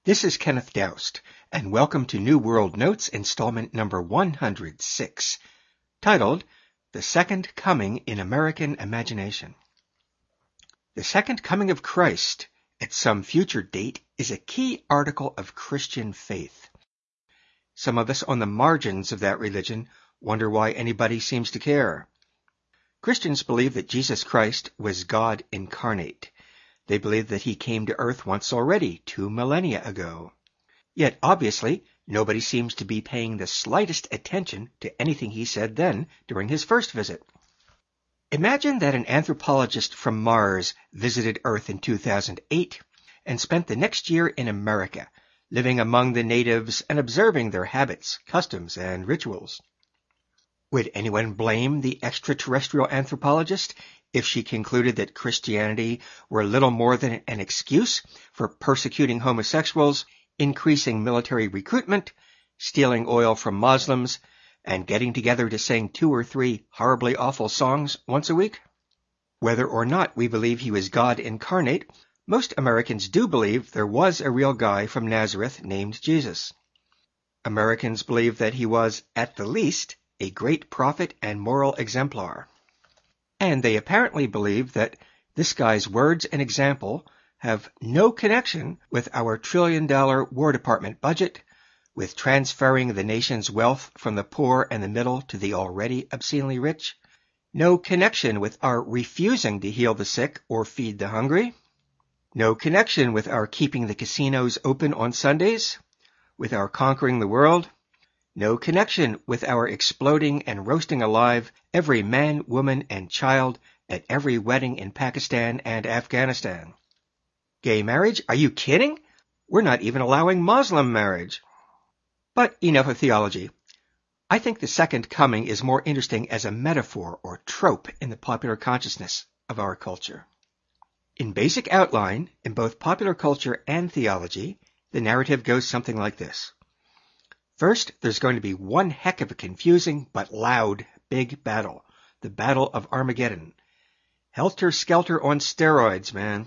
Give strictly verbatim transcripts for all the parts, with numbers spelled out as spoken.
This is Kenneth Doust, and welcome to New World Notes installment number one hundred six, titled The Second Coming in American Imagination. The Second Coming of Christ at some future date is a key article of Christian faith. Some of us on the margins of that religion wonder why anybody seems to care. Christians believe that Jesus Christ was God incarnate. They believe that he came to earth once already, two millennia ago. Yet, obviously, nobody seems to be paying the slightest attention to anything he said then during his first visit. Imagine that an anthropologist from Mars visited Earth in two thousand eight and spent the next year in America, living among the natives and observing their habits, customs, and rituals. Would anyone blame the extraterrestrial anthropologist if she concluded that Christianity were little more than an excuse for persecuting homosexuals, increasing military recruitment, stealing oil from Muslims, and getting together to sing two or three horribly awful songs once a week? Whether or not we believe he was God incarnate, most Americans do believe there was a real guy from Nazareth named Jesus. Americans believe that he was, at the least, a great prophet and moral exemplar. And they apparently believe that this guy's words and example have no connection with our trillion-dollar War Department budget, with transferring the nation's wealth from the poor and the middle to the already obscenely rich, no connection with our refusing to heal the sick or feed the hungry, no connection with our keeping the casinos open on Sundays, with our conquering the world, no connection with our exploding and roasting alive every man, woman, and child at every wedding in Pakistan and Afghanistan. Gay marriage? Are you kidding? We're not even allowing Muslim marriage. But enough of theology. I think the Second Coming is more interesting as a metaphor or trope in the popular consciousness of our culture. In basic outline, in both popular culture and theology, the narrative goes something like this. First, there's going to be one heck of a confusing but loud big battle, the Battle of Armageddon. Helter-skelter on steroids, man.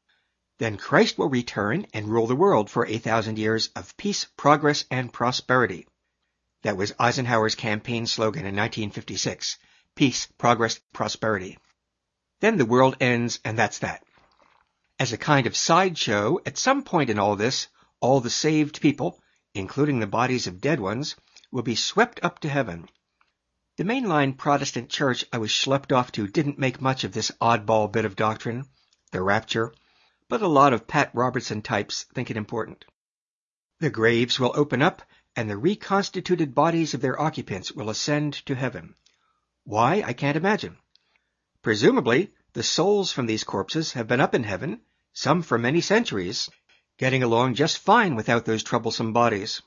Then Christ will return and rule the world for a thousand years of peace, progress, and prosperity. That was Eisenhower's campaign slogan in nineteen fifty-six. Peace, progress, prosperity. Then the world ends, and that's that. As a kind of sideshow, at some point in all this, all the saved people, including the bodies of dead ones, will be swept up to heaven. The mainline Protestant church I was schlepped off to didn't make much of this oddball bit of doctrine, the rapture, but a lot of Pat Robertson types think it important. The graves will open up, and the reconstituted bodies of their occupants will ascend to heaven. Why, I can't imagine. Presumably, the souls from these corpses have been up in heaven, some for many centuries, getting along just fine without those troublesome bodies.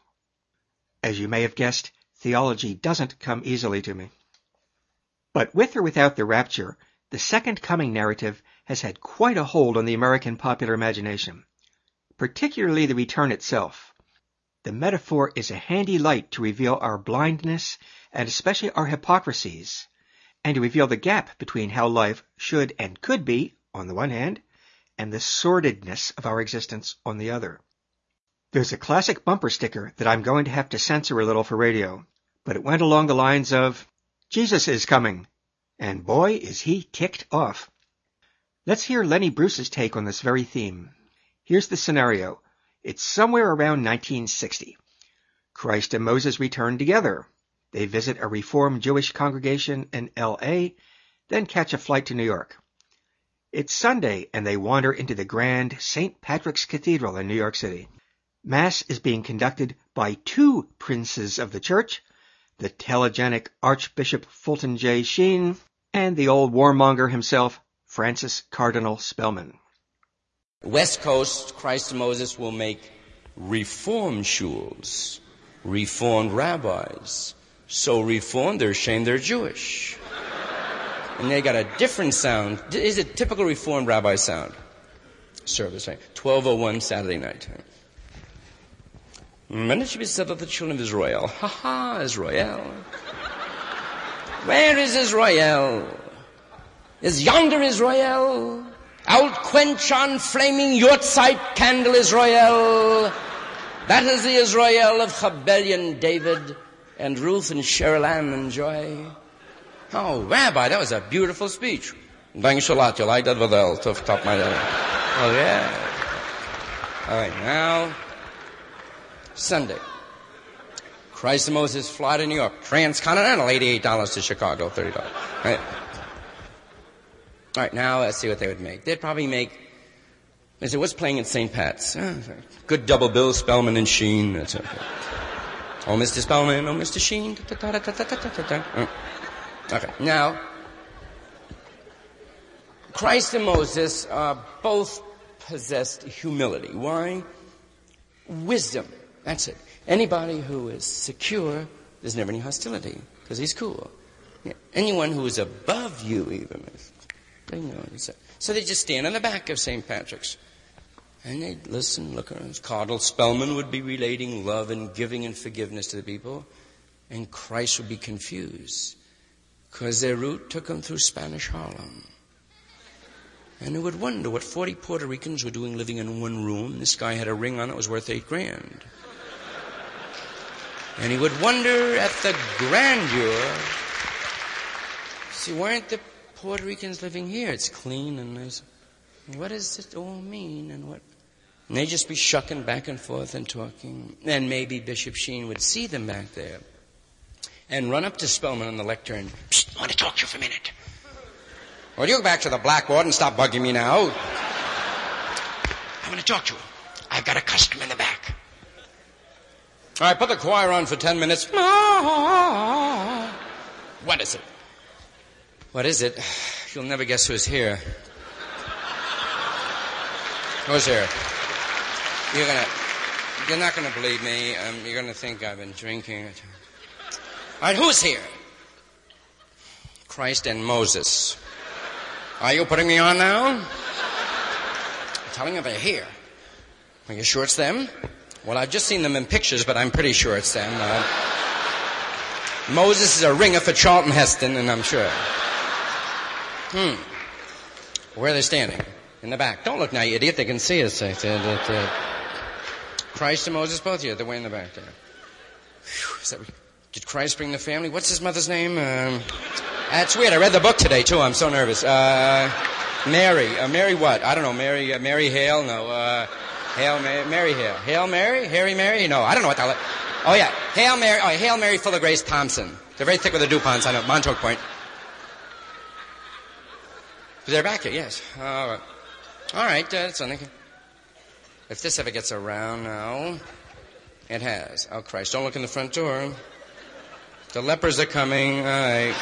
As you may have guessed, theology doesn't come easily to me. But with or without the rapture, the Second Coming narrative has had quite a hold on the American popular imagination, particularly the return itself. The metaphor is a handy light to reveal our blindness and especially our hypocrisies, and to reveal the gap between how life should and could be, on the one hand, and the sordidness of our existence on the other. There's a classic bumper sticker that I'm going to have to censor a little for radio, but it went along the lines of, Jesus is coming, and boy is he ticked off. Let's hear Lenny Bruce's take on this very theme. Here's the scenario. It's somewhere around nineteen sixty. Christ and Moses return together. They visit a Reformed Jewish congregation in L A, then catch a flight to New York. It's Sunday, and they wander into the grand Saint Patrick's Cathedral in New York City. Mass is being conducted by two princes of the church, the telegenic Archbishop Fulton J. Sheen, and the old warmonger himself, Francis Cardinal Spellman. West Coast, Christ and Moses will make reformed shuls, reformed rabbis. So reformed, they're ashamed they're Jewish. And they got a different sound. Is it typical Reformed rabbi sound? Service, right? twelve oh one Saturday night. When it should be said of the children of Israel. Ha ha, Israel. Where is Israel? Is yonder Israel? Out quench on flaming Yortzeit candle Israel. That is the Israel of Chabelian David and Ruth and Cheryl Ann and Joy. Oh, Rabbi, that was a beautiful speech. Thanks a lot. You like that? With the top of my head. Oh, yeah. All right, now, Sunday. Christ and Moses fly to New York. Transcontinental, eighty-eight dollars to Chicago, thirty dollars. All right. All right, now let's see what they would make. They'd probably make, they said, what's playing at Saint Pat's? Oh, good double bill, Spellman and Sheen. That's okay. Oh, Mister Spellman, oh, Mister Sheen. Okay, now, Christ and Moses uh, both possessed humility. Why? Wisdom. That's it. Anybody who is secure, there's never any hostility, because he's cool. Yeah. Anyone who is above you, even, they know. So they just stand on the back of Saint Patrick's, and they'd listen, look around. Cardinal Spellman would be relating love and giving and forgiveness to the people, and Christ would be confused, because their route took them through Spanish Harlem. And they would wonder what forty Puerto Ricans were doing living in one room. This guy had a ring on that was worth eight grand. And he would wonder at the grandeur. See, why aren't the Puerto Ricans living here? It's clean and nice. What does it all mean? And what? And they'd just be shucking back and forth and talking. And maybe Bishop Sheen would see them back there and run up to Spellman on the lectern. Psst, I want to talk to you for a minute. Well, you go back to the blackboard and stop bugging me now. I want to talk to you. I've got a customer in the back. All right, put the choir on for ten minutes. What is it? What is it? You'll never guess who's here. Who's here? You're gonna, you're not gonna believe me. Um, you're gonna think I've been drinking. All right, who's here? Christ and Moses. Are you putting me on now? I'm telling you they're here. Are you sure it's them? Well, I've just seen them in pictures, but I'm pretty sure it's them. Uh, Moses is a ringer for Charlton Heston, and I'm sure. Hmm. Where are they standing? In the back. Don't look now, you idiot. They can see us. Uh, uh, Christ and Moses, both here. They're way in the back there. Whew, is that, did Christ bring the family? What's his mother's name? Um, that's weird. I read the book today, too. I'm so nervous. Uh, Mary. Uh, Mary what? I don't know. Mary uh, Mary Hale? No. Uh, Hail Mary, Mary Hale. Hail Mary? Harry Mary? No, I don't know what that. Oh, yeah. Hail Mary. Oh, Hail Mary full of grace Thompson. They're very thick with the DuPonts. I know. Montauk Point. They're back here, yes. All right. All right, uh, that's something. If this ever gets around now, it has. Oh, Christ. Don't look in the front door. The lepers are coming. All right.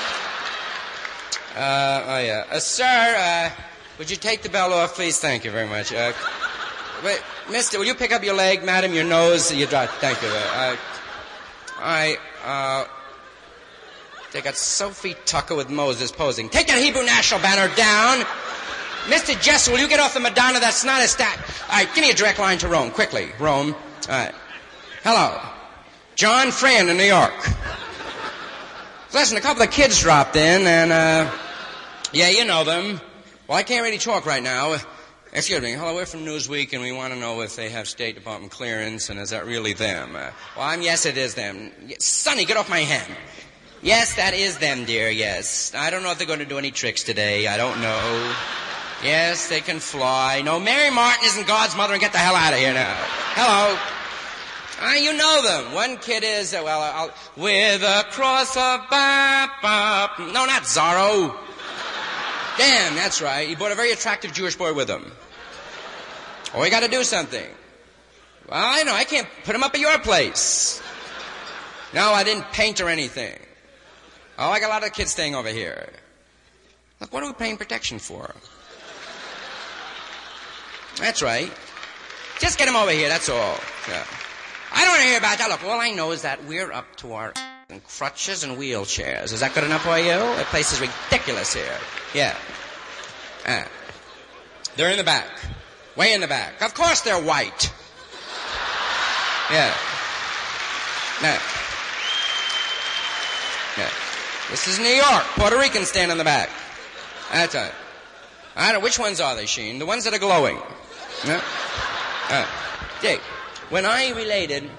Uh, oh, yeah. Uh, sir, uh, would you take the bell off, please? Thank you very much. Uh, wait, mister, will you pick up your leg, madam, your nose, your drop? Thank you. Uh, all right. Uh, they got Sophie Tucker with Moses posing. Take that Hebrew national banner down. Mister Jess, will you get off the Madonna? That's not a stat. All right, give me a direct line to Rome, quickly. Rome. All right. Hello. John Fran in New York. Listen, a couple of kids dropped in, and, uh, yeah, you know them. Well, I can't really talk right now. Excuse me. Hello, we're from Newsweek, and we want to know if they have State Department clearance, and is that really them? Uh, well, I'm, yes, it is them. Sonny, get off my hand. Yes, that is them, dear, yes. I don't know if they're going to do any tricks today. I don't know. Yes, they can fly. No, Mary Martin isn't God's mother, and get the hell out of here now. Hello. Ah, you know them. One kid is, uh, well, I'll, with a cross of bop, bop. No, not Zorro. Damn, that's right. He brought a very attractive Jewish boy with him. Oh, we got to do something. Well, I know. I can't put him up at your place. No, I didn't paint or anything. Oh, I got a lot of kids staying over here. Look, what are we paying protection for? That's right. Just get him over here, that's all. Yeah. I don't want to hear about that. Look, all I know is that we're up to our in crutches and wheelchairs. Is that good enough for you? The place is ridiculous here. Yeah. Uh, they're in the back. Way in the back. Of course they're white. Yeah. No. Yeah. This is New York. Puerto Ricans stand in the back. That's right. I don't know. Which ones are they, Sheen? The ones that are glowing. Yeah. Uh, Jake. when I related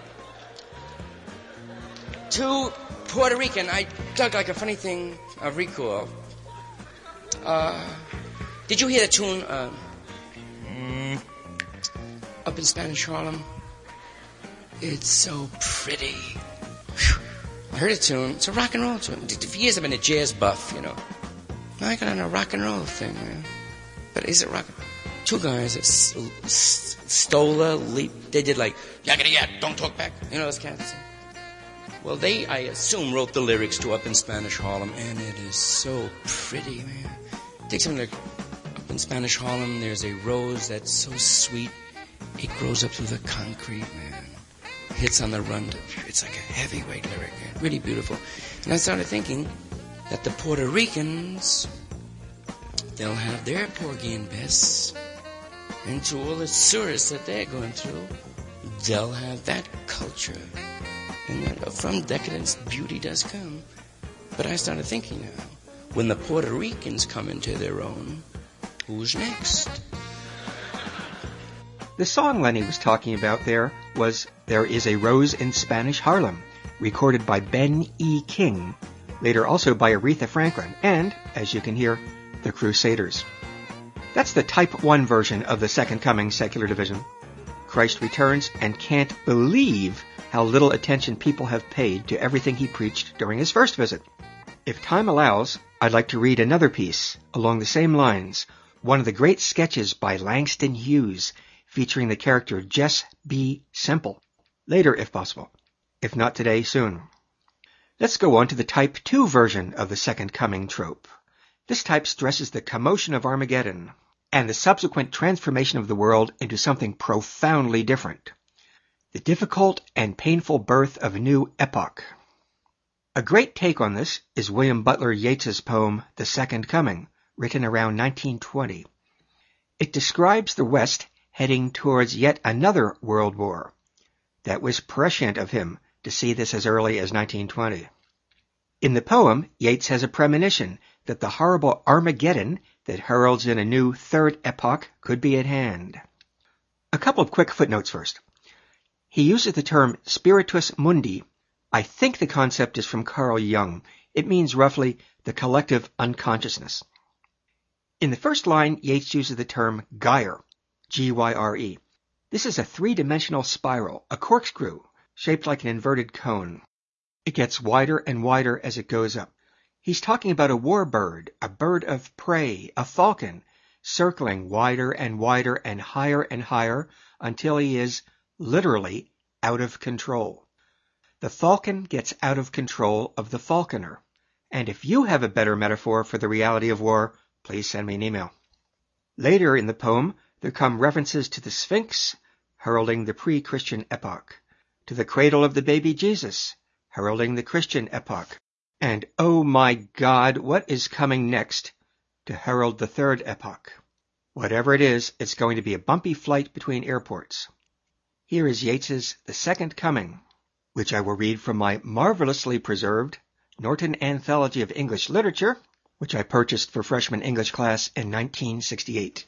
to Puerto Rican, I dug like a funny thing of recall. Uh, did you hear the tune uh, mm, up in Spanish Harlem? It's so pretty. Whew. I heard a tune. It's a rock and roll tune. For years I've been a jazz buff, you know. Now I got on a rock and roll thing, man. But is it rock? Two guys, S- S- Stola, Leap, they did like, yakety yak, don't talk back. You know those cats? Well, they, I assume, wrote the lyrics to Up in Spanish Harlem, and it is so pretty, man. Take something like Up in Spanish Harlem, there's a rose that's so sweet, it grows up through the concrete, man. Hits on the run. It's like a heavyweight lyric, man. Really beautiful. And I started thinking that the Puerto Ricans, they'll have their Porgy and Bess, and to all the tourists that they're going through, they'll have that culture. And that from decadence, beauty does come. But I started thinking now, when the Puerto Ricans come into their own, who's next? The song Lenny was talking about there was There Is a Rose in Spanish Harlem, recorded by Ben E. King, later also by Aretha Franklin, and, as you can hear, the Crusaders. That's the Type one version of the Second Coming Secular Division. Christ returns and can't believe how little attention people have paid to everything he preached during his first visit. If time allows, I'd like to read another piece along the same lines, one of the great sketches by Langston Hughes, featuring the character Jess B. Semple. Later, if possible. If not today, soon. Let's go on to the Type two version of the Second Coming trope. This type stresses the commotion of Armageddon and the subsequent transformation of the world into something profoundly different. The difficult and painful birth of a new epoch. A great take on this is William Butler Yeats's poem The Second Coming, written around nineteen twenty. It describes the West heading towards yet another world war. That was prescient of him to see this as early as nineteen twenty. In the poem, Yeats has a premonition that the horrible Armageddon that heralds in a new third epoch could be at hand. A couple of quick footnotes first. He uses the term spiritus mundi. I think the concept is from Carl Jung. It means roughly the collective unconsciousness. In the first line, Yeats uses the term gyre, G Y R E. This is a three-dimensional spiral, a corkscrew, shaped like an inverted cone. It gets wider and wider as it goes up. He's talking about a war bird, a bird of prey, a falcon, circling wider and wider and higher and higher until he is, literally, out of control. The falcon gets out of control of the falconer. And if you have a better metaphor for the reality of war, please send me an email. Later in the poem, there come references to the Sphinx, heralding the pre-Christian epoch, to the cradle of the baby Jesus, heralding the Christian epoch, and oh my God, what is coming next to herald the third epoch? Whatever it is, it's going to be a bumpy flight between airports. Here is Yeats's The Second Coming, which I will read from my marvelously preserved Norton Anthology of English Literature, which I purchased for freshman English class in nineteen sixty-eight.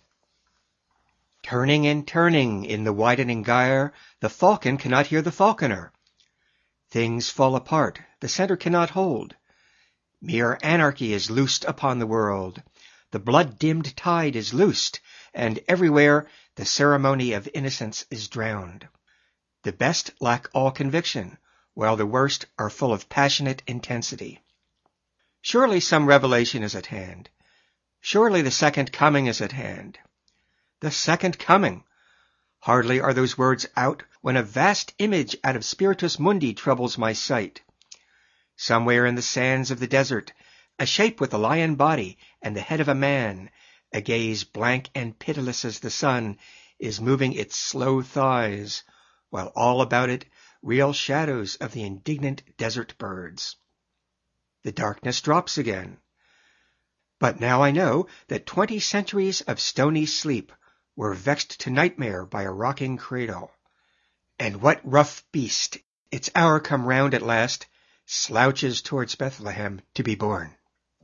Turning and turning in the widening gyre, the falcon cannot hear the falconer. Things fall apart, the center cannot hold. Mere anarchy is loosed upon the world. The blood-dimmed tide is loosed, and everywhere the ceremony of innocence is drowned. The best lack all conviction, while the worst are full of passionate intensity. Surely some revelation is at hand. Surely the second coming is at hand. The second coming! Hardly are those words out when a vast image out of spiritus mundi troubles my sight. Somewhere in the sands of the desert, a shape with a lion body and the head of a man, a gaze blank and pitiless as the sun, is moving its slow thighs, while all about it real shadows of the indignant desert birds. The darkness drops again. But now I know that twenty centuries of stony sleep were vexed to nightmare by a rocking cradle. And what rough beast, its hour come round at last, slouches towards Bethlehem to be born?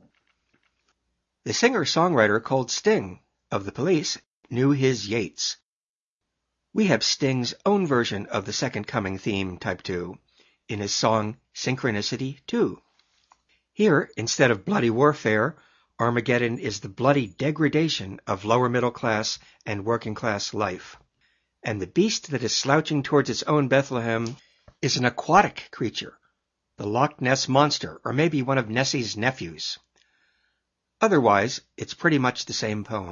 The singer-songwriter called Sting, of the Police, knew his Yeats. We have Sting's own version of the Second Coming theme, Type two, in his song Synchronicity two. Here, instead of bloody warfare, Armageddon is the bloody degradation of lower middle class and working class life. And the beast that is slouching towards its own Bethlehem is an aquatic creature, the Loch Ness Monster, or maybe one of Nessie's nephews. Otherwise, it's pretty much the same poem.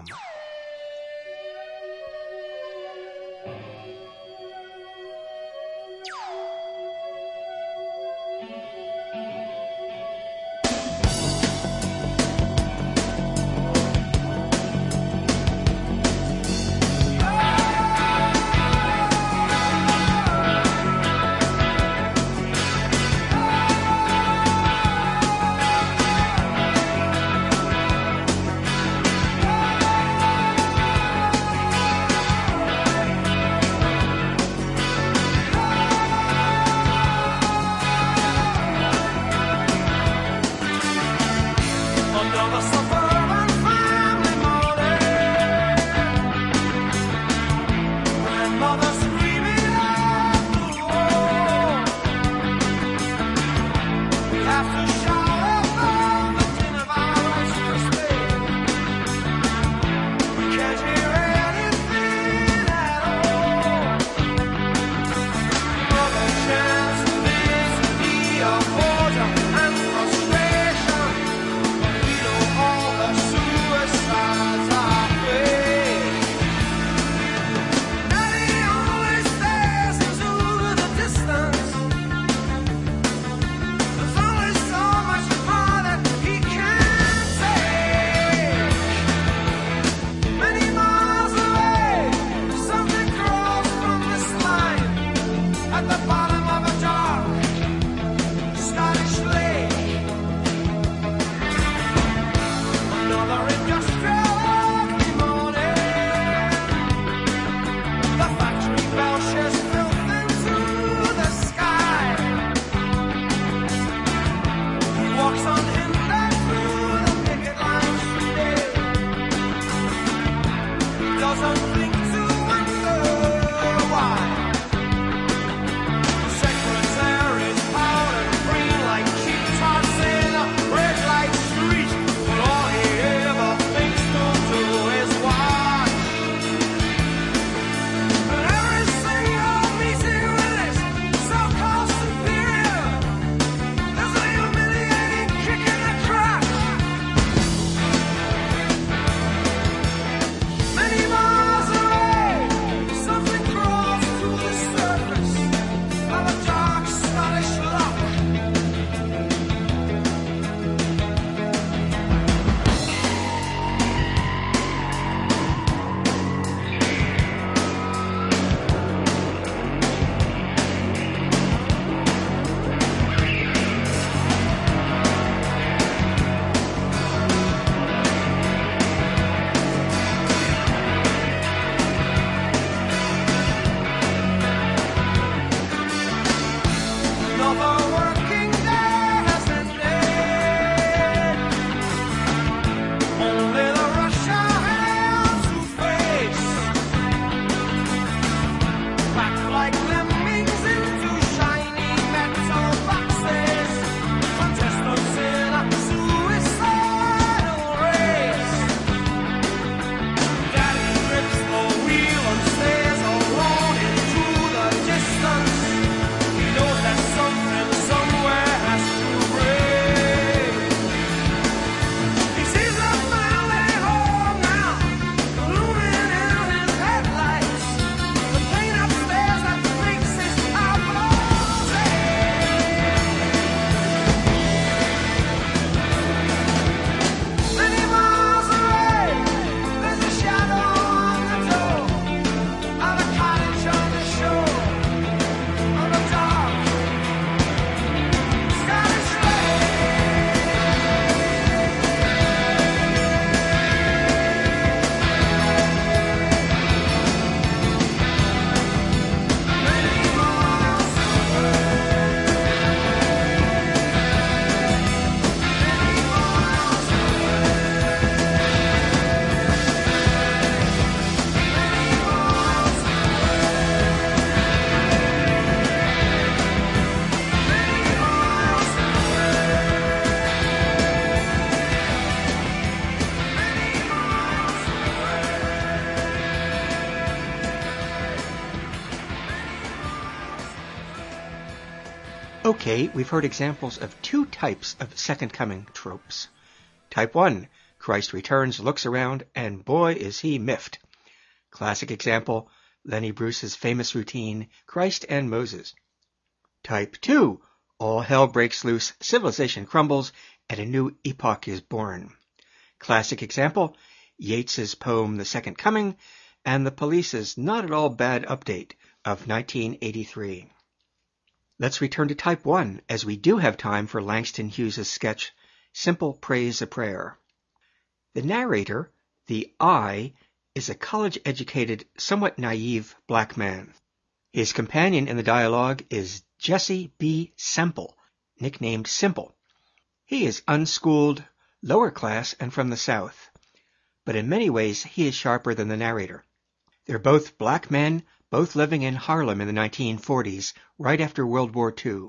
Okay, we've heard examples of two types of second coming tropes. Type one, Christ returns, looks around, and boy is he miffed. Classic example, Lenny Bruce's famous routine, Christ and Moses. Type two, all hell breaks loose, civilization crumbles, and a new epoch is born. Classic example, Yeats's poem The Second Coming, and the Police's not at all bad update of nineteen eighty-three. Let's return to type one, as we do have time for Langston Hughes' sketch, Simple Praise a Prayer. The narrator, the I, is a college-educated, somewhat naive black man. His companion in the dialogue is Jesse B. Semple, nicknamed Simple. He is unschooled, lower class, and from the South. But in many ways, he is sharper than the narrator. They're both black men, both living in Harlem in the nineteen forties, right after World War Two.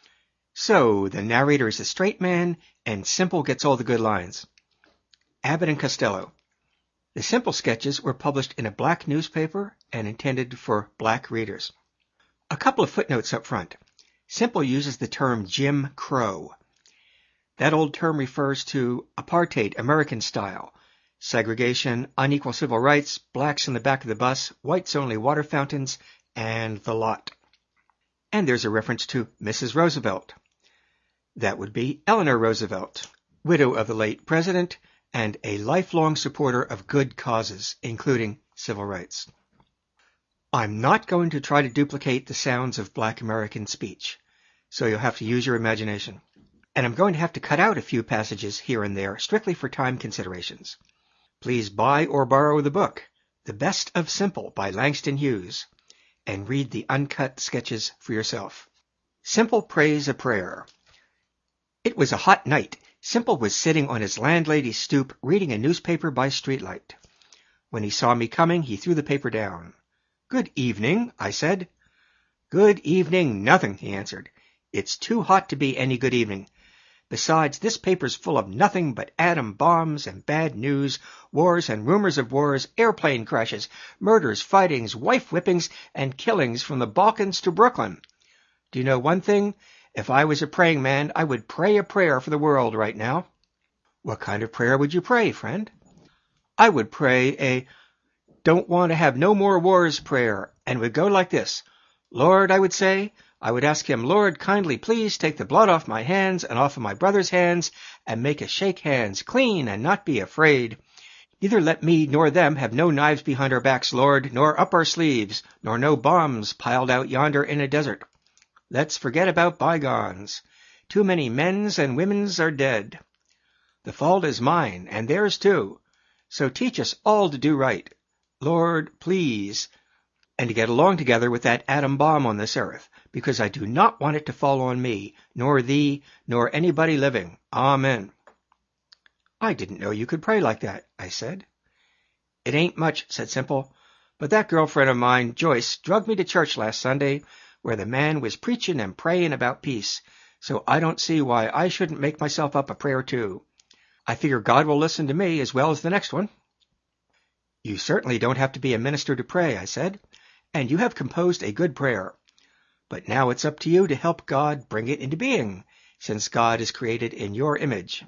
So, the narrator is a straight man, and Simple gets all the good lines. Abbott and Costello. The Simple sketches were published in a black newspaper and intended for black readers. A couple of footnotes up front. Simple uses the term Jim Crow. That old term refers to apartheid American style. Segregation, unequal civil rights, blacks in the back of the bus, whites only water fountains, and the lot. And there's a reference to Missus Roosevelt. That would be Eleanor Roosevelt, widow of the late president, and a lifelong supporter of good causes, including civil rights. I'm not going to try to duplicate the sounds of black American speech, so you'll have to use your imagination. And I'm going to have to cut out a few passages here and there, strictly for time considerations. Please buy or borrow the book, The Best of Simple by Langston Hughes, and read the uncut sketches for yourself. Simple Prays a Prayer. It was a hot night. Simple was sitting on his landlady's stoop reading a newspaper by streetlight. When he saw me coming, he threw the paper down. "Good evening," I said. "Good evening, nothing," he answered. "It's too hot to be any good evening. Besides, this paper's full of nothing but atom bombs and bad news, wars and rumors of wars, airplane crashes, murders, fightings, wife whippings, and killings from the Balkans to Brooklyn. Do you know one thing? If I was a praying man, I would pray a prayer for the world right now." "What kind of prayer would you pray, friend?" "I would pray a don't want to have no more wars prayer, and would go like this. Lord, I would say, I would ask him, Lord, kindly please take the blood off my hands and off of my brother's hands, and make us shake hands clean and not be afraid. Neither let me nor them have no knives behind our backs, Lord, nor up our sleeves, nor no bombs piled out yonder in a desert. Let's forget about bygones. Too many men's and women's are dead. The fault is mine, and theirs too. So teach us all to do right. Lord, please, and to get along together with that atom bomb on this earth, because I do not want it to fall on me, nor thee, nor anybody living. Amen." "I didn't know you could pray like that," I said. "It ain't much," said Simple, "but that girlfriend of mine, Joyce, drugged me to church last Sunday, where the man was preaching and praying about peace, so I don't see why I shouldn't make myself up a prayer too. I figure God will listen to me as well as the next one." "You certainly don't have to be a minister to pray," I said, "and you have composed a good prayer. But now it's up to you to help God bring it into being, since God is created in your image."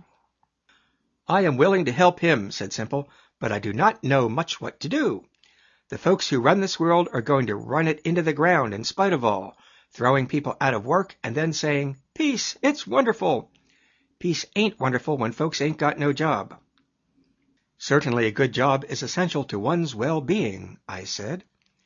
"I am willing to help him," said Simple, "but I do not know much what to do. The folks who run this world are going to run it into the ground in spite of all, throwing people out of work and then saying, 'Peace, it's wonderful.' Peace ain't wonderful when folks ain't got no job." "Certainly a good job is essential to one's well-being," I said.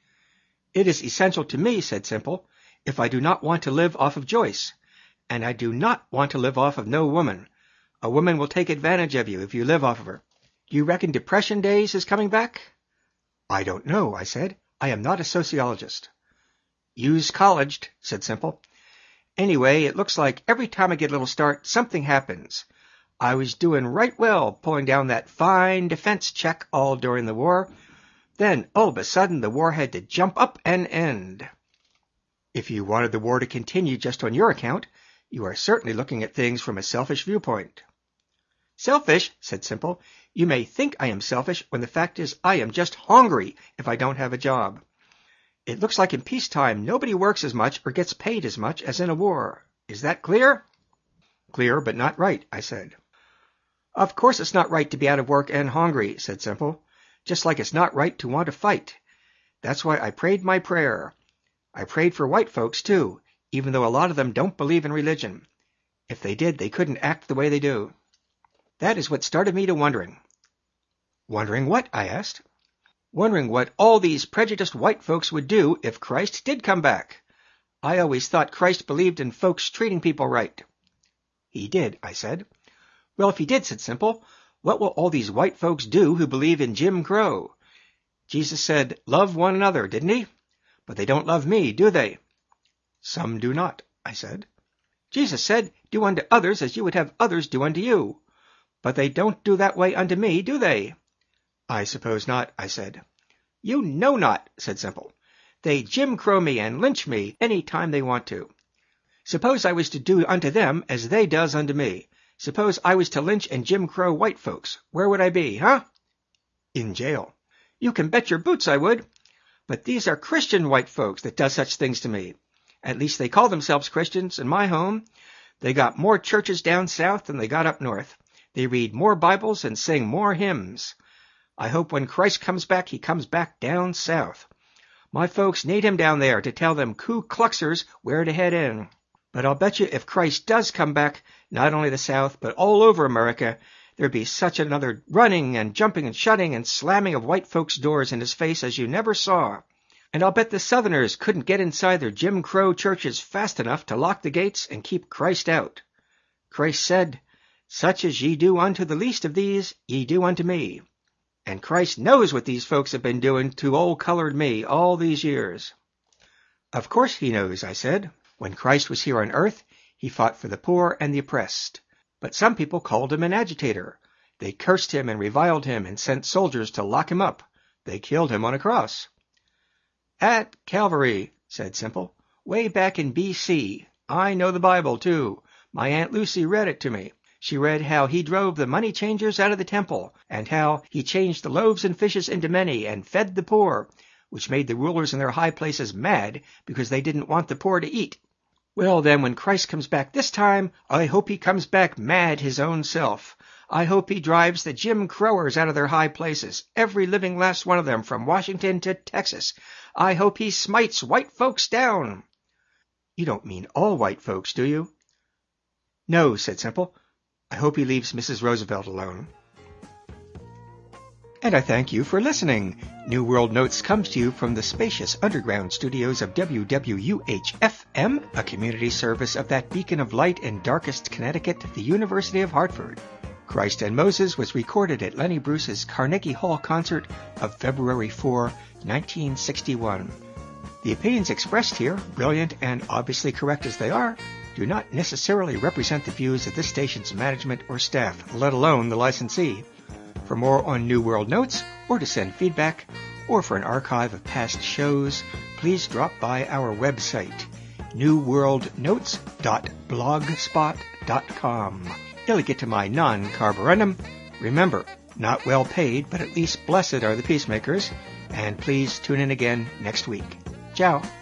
"It is essential to me," said Simple, "if I do not want to live off of Joyce. And I do not want to live off of no woman. A woman will take advantage of you if you live off of her. Do you reckon Depression days is coming back?" "I don't know," I said. "I am not a sociologist." "You's colleged," said Simple. "Anyway, it looks like every time I get a little start, something happens. I was doing right well pulling down that fine defense check all during the war. Then, all of a sudden, the war had to jump up and end." "If you wanted the war to continue just on your account, you are certainly looking at things from a selfish viewpoint." "Selfish," said Simple. "You may think I am selfish when the fact is I am just hungry if I don't have a job. It looks like in peacetime nobody works as much or gets paid as much as in a war. Is that clear? Clear, but not right, I said. Of course it's not right to be out of work and hungry, said Simple. Just like it's not right to want to fight. That's why I prayed my prayer. I prayed for white folks, too, even though a lot of them don't believe in religion. If they did, they couldn't act the way they do. That is what started me to wondering. Wondering what? I asked. Wondering what all these prejudiced white folks would do if Christ did come back. I always thought Christ believed in folks treating people right. He did, I said. Well, if he did, said Simple, what will all these white folks do who believe in Jim Crow? Jesus said, love one another, didn't he? But they don't love me, do they? Some do not, I said. Jesus said, do unto others as you would have others do unto you. But they don't do that way unto me, do they? I suppose not, I said. You know not, said Simple. They Jim Crow me and lynch me any time they want to. Suppose I was to do unto them as they does unto me. Suppose I was to lynch and Jim Crow white folks. Where would I be, huh? In jail. You can bet your boots I would. But these are Christian white folks that does such things to me. At least they call themselves Christians in my home. They got more churches down south than they got up north. They read more Bibles and sing more hymns. I hope when Christ comes back, he comes back down south. My folks need him down there to tell them Ku Kluxers where to head in. But I'll bet you if Christ does come back, not only the South, but all over America, there'd be such another running and jumping and shutting and slamming of white folks' doors in his face as you never saw. And I'll bet the Southerners couldn't get inside their Jim Crow churches fast enough to lock the gates and keep Christ out. Christ said, such as ye do unto the least of these, ye do unto me. And Christ knows what these folks have been doing to old colored me all these years. Of course he knows, I said. When Christ was here on earth, he fought for the poor and the oppressed. But some people called him an agitator. They cursed him and reviled him and sent soldiers to lock him up. They killed him on a cross. At Calvary, said Simple, way back in B C I know the Bible, too. My Aunt Lucy read it to me. She read how he drove the money changers out of the temple, and how he changed the loaves and fishes into many and fed the poor, which made the rulers in their high places mad because they didn't want the poor to eat. Well, then, when Christ comes back this time, I hope he comes back mad his own self. I hope he drives the Jim Crowers out of their high places, every living last one of them from Washington to Texas. I hope he smites white folks down. You don't mean all white folks, do you? No, said Simple. I hope he leaves Missus Roosevelt alone. And I thank you for listening. New World Notes comes to you from the spacious underground studios of W W U H F M, a community service of that beacon of light in darkest Connecticut, the University of Hartford. Christ and Moses was recorded at Lenny Bruce's Carnegie Hall concert of February fourth, nineteen sixty-one. The opinions expressed here, brilliant and obviously correct as they are, do not necessarily represent the views of this station's management or staff, let alone the licensee. For more on New World Notes, or to send feedback, or for an archive of past shows, please drop by our website, new world notes dot blogspot dot com. Till get to my non-carborundum, remember, not well paid, but at least blessed are the peacemakers, and please tune in again next week. Ciao.